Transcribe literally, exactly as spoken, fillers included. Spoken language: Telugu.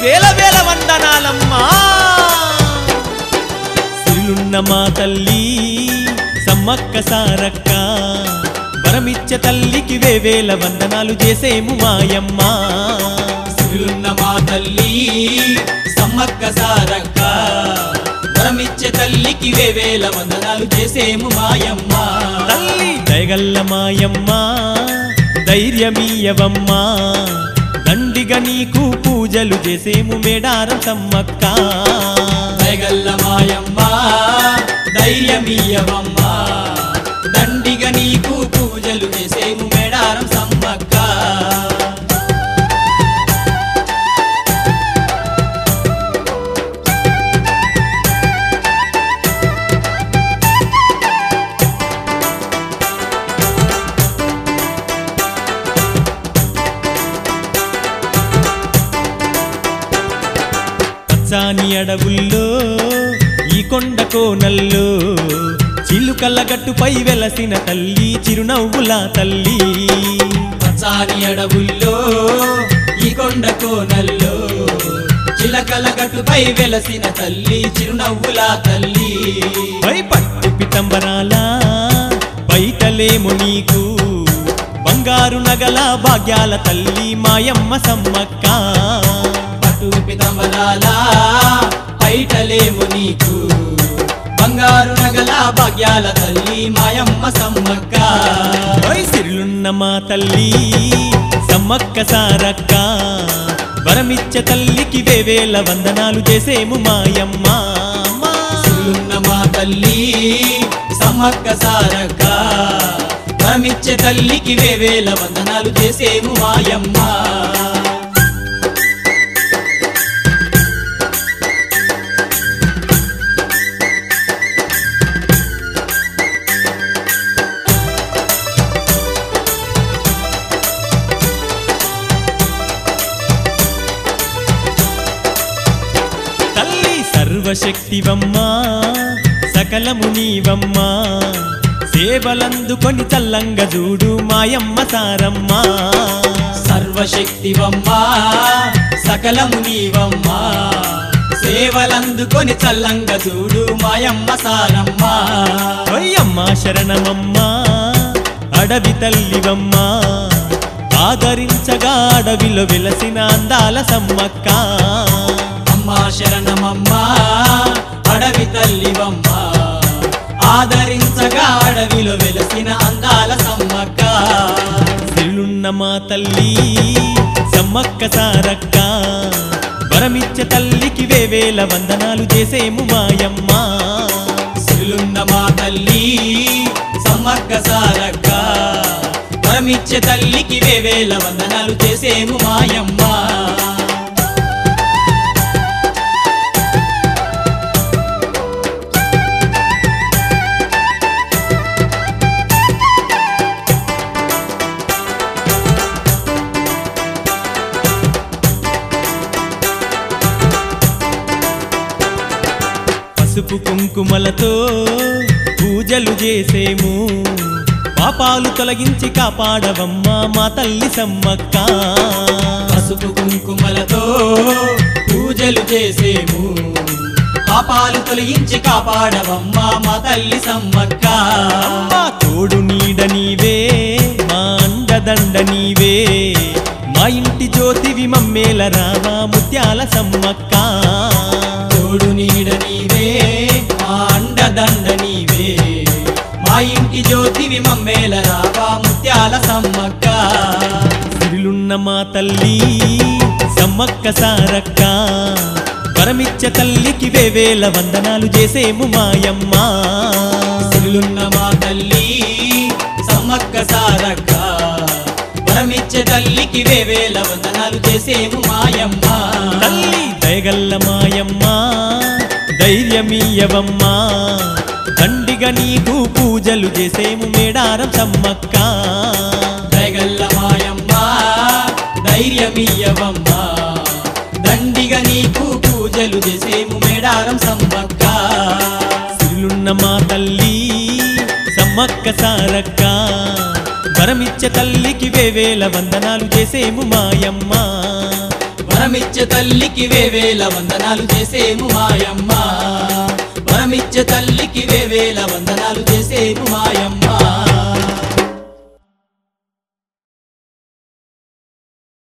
వేల వేల వందనాలమ్మా సిరులున్న మా తల్లి సమ్మక్క సారక్క వరమిచ్చే తల్లికి వేవేల వందనాలు చేసేము మాయమ్మ సిరులున్న మా తల్లి సమ్మక్క సారక్క వరమిచ్చే తల్లికి వేవేల వందనాలు చేసేము మాయమ్మ తల్లి దయగల్ల మాయమ్మ ధైర్యమీయవమ్మ దండిగా నీకు పూజలు చేసేము మేడారం సమ్మక్క దయగల్ల మాయమ్మ ధైర్యమీయవమ్మ దండిగా నీకు పూజలు చేసేము మేడారం సమ్మక్క పచ్చాని అడవుల్లో ఈ కొండ కోనల్లో చిలుకల గట్టుపై వెలసిన తల్లి చిరునవ్వుల తల్లి పచ్చాని అడవుల్లో ఈ కొండ కోనల్లో చిలకల గట్టుపై వెలసిన తల్లి చిరునవ్వుల తల్లి పై పట్టు పితంబరాల బయటలేము నీకు బంగారు నగల భాగ్యాల తల్లి మాయమ్మ సమ్మక్క పట్టు పితంబరాల బయటలేము నీకు బంగారు నగల భాగ్యాల తల్లి మాయమ్మ సమ్మక్క సిరులున్న మా తల్లి సమ్మక్క సారక్క వరమిచ్చే తల్లికి వేవేల వందనాలు చేసేము మాయమ్మ సిరులున్న మా తల్లి సమ్మక్క సారక్క వరమిచ్చే తల్లికి వేవేల వందనాలు చేసేము మాయమ్మ సర్వశక్తివమ్మా సకలము నీవమ్మా సేవలందుకొని చల్లంగ చూడు మాయమ్మ సారమ్మ సర్వశక్తివమ్మా సకలము నీవమ్మా సేవలందుకొని చల్లంగ చూడు మాయమ్మ సారమ్మ అయ్యమ్మ శరణమమ్మా అడవి తల్లివమ్మా ఆదరించగా అడవిలో వెలసిన అందాల సమ్మక్క అమ్మా శరణమమ్మా అడవి తల్లివమ్మ ఆదరించగా అడవిలో వెలసిన అందాల సమ్మక్క సిరులున్న మా తల్లి సమ్మక్క సారక్క వరమిచ్చే తల్లికి వేవేల వందనాలు చేసేము మాయమ్మ సిరులున్న మా తల్లి సమ్మక్క సారక్క వరమిచ్చే తల్లికి వేవేల వందనాలు చేసేము మాయమ్మ పసుపు కుంకుమలతో పూజలు చేసేము పాపాలు తొలగించి కాపాడవమ్మా మా తల్లి సమ్మక్క పసుపు కుంకుమలతో పూజలు చేసేము పాపాలు తొలగించి కాపాడవమ్మా మా తల్లి సమ్మక్క మా తోడు నీడ నీవే మా అండదండ నీవే మా ఇంటి జ్యోతివి మమ్మేల రావా ముత్యాల సమ్మక్క తోడు నీడ నీవే మా అండదండ నీవే మా ఇంటి జ్యోతివి మమ్మేల రావా ముత్యాల సమ్మక్క సిరులున్న మా తల్లి సమ్మక్క సారక్క వరమిచ్చే తల్లికి వేవేల వందనాలు చేసేము మాయమ్మ సిరులున్న మా తల్లి సమ్మక్క సారక్క వరమిచ్చే తల్లికి వేవేల వందనాలు చేసేము మాయమ్మ తల్లి దయగల్ల మాయమ్మ ధైర్యమీయవమ్మ దండిగా నీకు పూజలు చేసేము మేడారం సమ్మక్క దయగల్ల మాయమ్మ ధైర్యమీయవమ్మ దండిగా నీకు పూజలు చేసేము మేడారం సమ్మక్క సిరులున్న మా తల్లి సమ్మక్క సారక్క వరమిచ్చే తల్లికి వేవేల వందనాలు చేసేము మాయమ్మ వరమిచ్చ తల్లికి వేవేల వందనాలు చేసేము మాయమ్మ వరమిచ్చ తల్లికి వేవేల వందనాలు చేసేము మాయమ్మ